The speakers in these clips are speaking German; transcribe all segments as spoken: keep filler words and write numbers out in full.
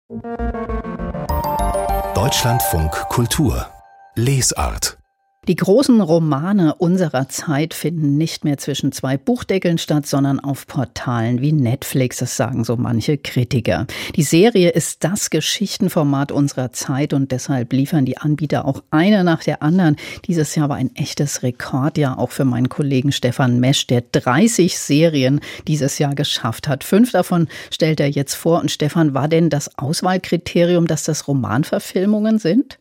Deutschlandfunk Kultur Lesart. Die großen Romane unserer Zeit finden nicht mehr zwischen zwei Buchdeckeln statt, sondern auf Portalen wie Netflix, das sagen so manche Kritiker. Die Serie ist das Geschichtenformat unserer Zeit und deshalb liefern die Anbieter auch eine nach der anderen. Dieses Jahr war ein echtes Rekordjahr, auch für meinen Kollegen Stefan Mesch, der dreißig Serien dieses Jahr geschafft hat. Fünf davon stellt er jetzt vor. Und Stefan, war denn das Auswahlkriterium, dass das Romanverfilmungen sind?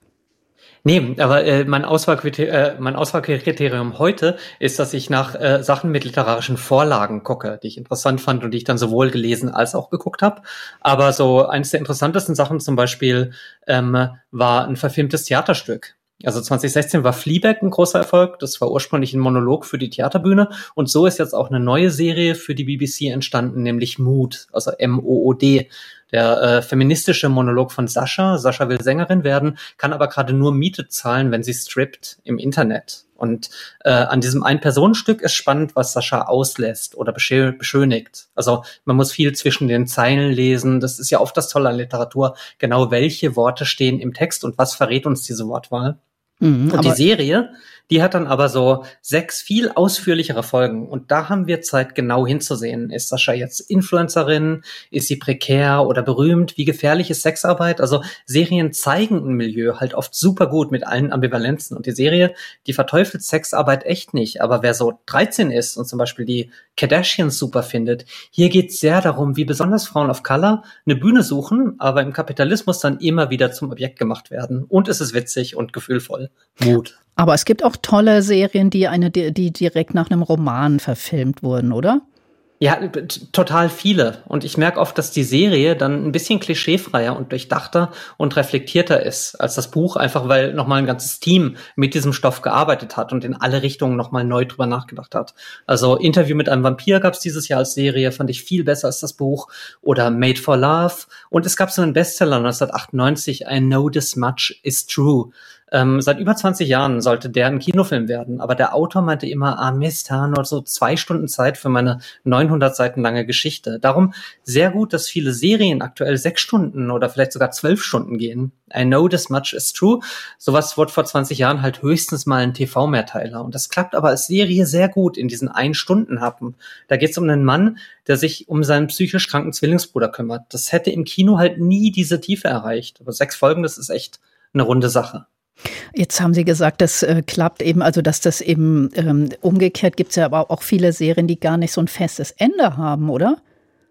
Nee, aber äh, mein, Auswahlkriter- äh, mein Auswahlkriterium heute ist, dass ich nach äh, Sachen mit literarischen Vorlagen gucke, die ich interessant fand und die ich dann sowohl gelesen als auch geguckt habe. Aber so eines der interessantesten Sachen zum Beispiel ähm, war ein verfilmtes Theaterstück. Also zwanzig sechzehn war Fleabag ein großer Erfolg. Das war ursprünglich ein Monolog für die Theaterbühne. Und so ist jetzt auch eine neue Serie für die B B C entstanden, nämlich Mood, also M O O D. Der äh, feministische Monolog von Sascha. Sascha will Sängerin werden, kann aber gerade nur Miete zahlen, wenn sie strippt im Internet. Und äh, an diesem Ein-Personen-Stück ist spannend, was Sascha auslässt oder beschö- beschönigt. Also man muss viel zwischen den Zeilen lesen. Das ist ja oft das Tolle an Literatur. Genau welche Worte stehen im Text und was verrät uns diese Wortwahl. Mhm, und die Serie, die hat dann aber so sechs viel ausführlichere Folgen. Und da haben wir Zeit, genau hinzusehen. Ist Sascha jetzt Influencerin? Ist sie prekär oder berühmt? Wie gefährlich ist Sexarbeit? Also Serien zeigen ein Milieu halt oft super gut mit allen Ambivalenzen. Und die Serie, die verteufelt Sexarbeit echt nicht. Aber wer so dreizehn ist und zum Beispiel die Kardashians super findet, hier geht es sehr darum, wie besonders Frauen of Color eine Bühne suchen, aber im Kapitalismus dann immer wieder zum Objekt gemacht werden. Und es ist witzig und gefühlvoll. Mut. Aber es gibt auch tolle Serien, die eine, die direkt nach einem Roman verfilmt wurden, oder? Ja, t- total viele. Und ich merke oft, dass die Serie dann ein bisschen klischeefreier und durchdachter und reflektierter ist als das Buch, einfach weil nochmal ein ganzes Team mit diesem Stoff gearbeitet hat und in alle Richtungen nochmal neu drüber nachgedacht hat. Also Interview mit einem Vampir gab es dieses Jahr als Serie, fand ich viel besser als das Buch. Oder Made for Love. Und es gab so einen Bestseller neunzehnhundertachtundneunzig, I Know This Much Is True. Ähm, seit über zwanzig Jahren sollte der ein Kinofilm werden, aber der Autor meinte immer, ah Mist, ha, nur so zwei Stunden Zeit für meine neunhundert Seiten lange Geschichte. Darum sehr gut, dass viele Serien aktuell sechs Stunden oder vielleicht sogar zwölf Stunden gehen. I Know This Much Is True. Sowas wurde vor zwanzig Jahren halt höchstens mal ein T V-Mehrteiler. Und das klappt aber als Serie sehr gut in diesen Ein-Stunden-Happen. Da geht es um einen Mann, der sich um seinen psychisch kranken Zwillingsbruder kümmert. Das hätte im Kino halt nie diese Tiefe erreicht. Aber sechs Folgen, das ist echt eine runde Sache. Jetzt haben Sie gesagt, das äh, klappt eben, also dass das eben ähm, umgekehrt gibt es ja aber auch viele Serien, die gar nicht so ein festes Ende haben, oder?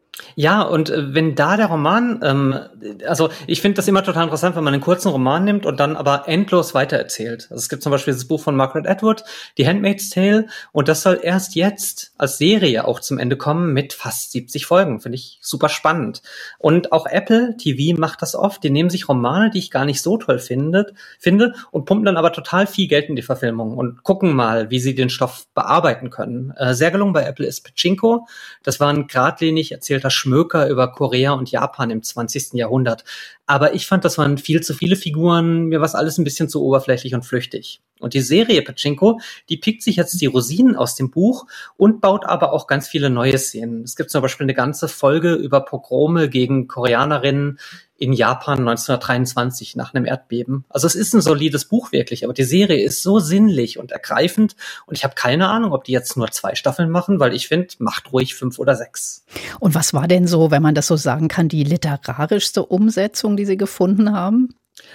Ja, und äh, wenn da der Roman, ähm, also ich finde das immer total interessant, wenn man einen kurzen Roman nimmt und dann aber endlos weitererzählt. Also es gibt zum Beispiel das Buch von Margaret Atwood, Die Handmaid's Tale, und das soll erst jetzt als Serie auch zum Ende kommen mit fast siebzig Folgen. Finde ich super spannend. Und auch Apple T V macht das oft. Die nehmen sich Romane, die ich gar nicht so toll finde, finde und pumpen dann aber total viel Geld in die Verfilmung und gucken mal, wie sie den Stoff bearbeiten können. Äh, sehr gelungen bei Apple ist Pachinko. Das war ein geradlinig erzählter Schmöker über Korea und Japan im zwanzigsten Jahrhundert. Aber ich fand, das waren viel zu viele Figuren, mir war es alles ein bisschen zu oberflächlich und flüchtig. Und die Serie Pachinko, die pickt sich jetzt die Rosinen aus dem Buch und baut aber auch ganz viele neue Szenen. Es gibt zum Beispiel eine ganze Folge über Pogrome gegen Koreanerinnen in Japan neunzehnhundertdreiundzwanzig nach einem Erdbeben. Also es ist ein solides Buch wirklich, aber die Serie ist so sinnlich und ergreifend und ich habe keine Ahnung, ob die jetzt nur zwei Staffeln machen, weil ich finde, macht ruhig fünf oder sechs. Und was war denn so, wenn man das so sagen kann, die literarischste Umsetzung, die Sie gefunden haben?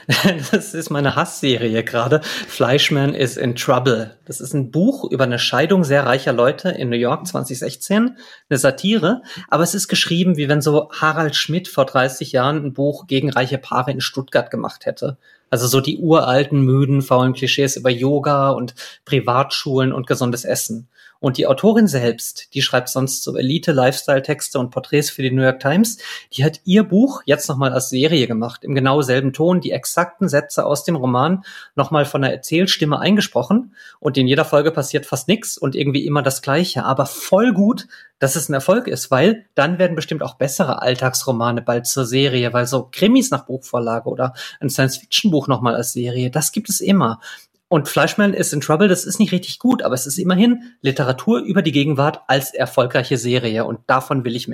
Das ist meine Hassserie gerade. Fleischman is in Trouble. Das ist ein Buch über eine Scheidung sehr reicher Leute in New York zwanzig sechzehn. Eine Satire. Aber es ist geschrieben, wie wenn so Harald Schmidt vor dreißig Jahren ein Buch gegen reiche Paare in Stuttgart gemacht hätte. Also so die uralten, müden, faulen Klischees über Yoga und Privatschulen und gesundes Essen. Und die Autorin selbst, die schreibt sonst so Elite-Lifestyle-Texte und Porträts für die New York Times, die hat ihr Buch jetzt nochmal als Serie gemacht, im genau selben Ton, die exakten Sätze aus dem Roman nochmal von einer Erzählstimme eingesprochen. Und in jeder Folge passiert fast nichts und irgendwie immer das Gleiche. Aber voll gut, dass es ein Erfolg ist, weil dann werden bestimmt auch bessere Alltagsromane bald zur Serie, weil so Krimis nach Buchvorlage oder ein Science-Fiction-Buch nochmal als Serie, das gibt es immer. Und Fleischman is in Trouble, das ist nicht richtig gut, aber es ist immerhin Literatur über die Gegenwart als erfolgreiche Serie und davon will ich mehr.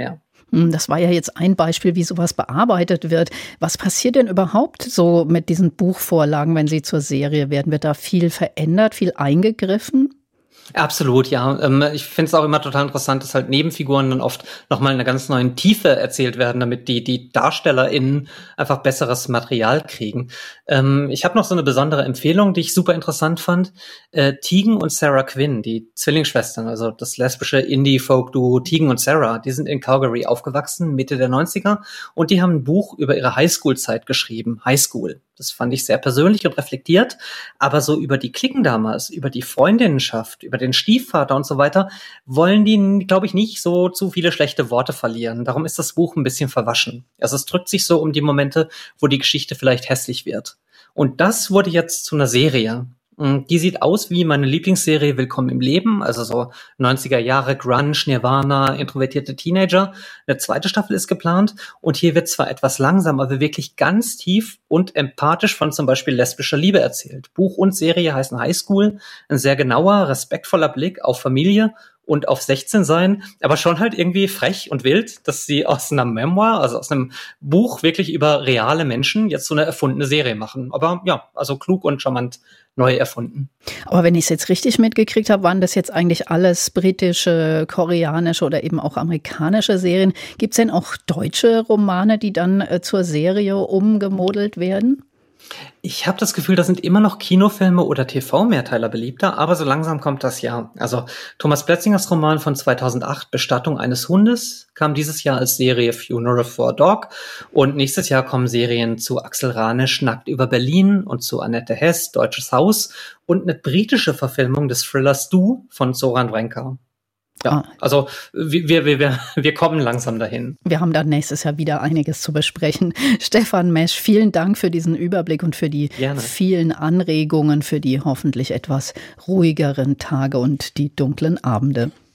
Das war ja jetzt ein Beispiel, wie sowas bearbeitet wird. Was passiert denn überhaupt so mit diesen Buchvorlagen, wenn sie zur Serie werden? Wird da viel verändert, viel eingegriffen? Absolut, ja. Ich finde es auch immer total interessant, dass halt Nebenfiguren dann oft nochmal in einer ganz neuen Tiefe erzählt werden, damit die die DarstellerInnen einfach besseres Material kriegen. Ähm, ich habe noch so eine besondere Empfehlung, die ich super interessant fand. Äh, Tegan und Sarah Quinn, die Zwillingsschwestern, also das lesbische Indie-Folk-Duo Tegan und Sarah, die sind in Calgary aufgewachsen, Mitte der neunziger, und die haben ein Buch über ihre Highschool-Zeit geschrieben, Highschool. Das fand ich sehr persönlich und reflektiert, aber so über die Cliquen damals, über die Freundinnenschaft, über den Stiefvater und so weiter, wollen die, glaube ich, nicht so zu viele schlechte Worte verlieren. Darum ist das Buch ein bisschen verwaschen. Also es drückt sich so um die Momente, wo die Geschichte vielleicht hässlich wird. Und das wurde jetzt zu einer Serie. Die sieht aus wie meine Lieblingsserie Willkommen im Leben, also so neunziger Jahre Grunge, Nirvana, introvertierte Teenager. Eine zweite Staffel ist geplant und hier wird zwar etwas langsam, aber wirklich ganz tief und empathisch von zum Beispiel lesbischer Liebe erzählt. Buch und Serie heißen Highschool, ein sehr genauer, respektvoller Blick auf Familie und auf sechzehn sein, aber schon halt irgendwie frech und wild, dass sie aus einer Memoir, also aus einem Buch wirklich über reale Menschen jetzt so eine erfundene Serie machen. Aber ja, also klug und charmant neu erfunden. Aber wenn ich es jetzt richtig mitgekriegt habe, waren das jetzt eigentlich alles britische, koreanische oder eben auch amerikanische Serien. Gibt es denn auch deutsche Romane, die dann äh, zur Serie umgemodelt werden? Ich habe das Gefühl, da sind immer noch Kinofilme oder T V-Mehrteiler beliebter, aber so langsam kommt das ja. Also Thomas Plätzingers Roman von zweitausendacht, Bestattung eines Hundes, kam dieses Jahr als Serie Funeral for a Dog und nächstes Jahr kommen Serien zu Axel Ranisch, Nackt über Berlin und zu Annette Hess, Deutsches Haus und eine britische Verfilmung des Thrillers Du von Zoran Vrenka. Ja, ah. also wir, wir, wir, wir kommen langsam dahin. Wir haben dann nächstes Jahr wieder einiges zu besprechen. Stefan Mesch, vielen Dank für diesen Überblick und für die Gerne. vielen Anregungen für die hoffentlich etwas ruhigeren Tage und die dunklen Abende.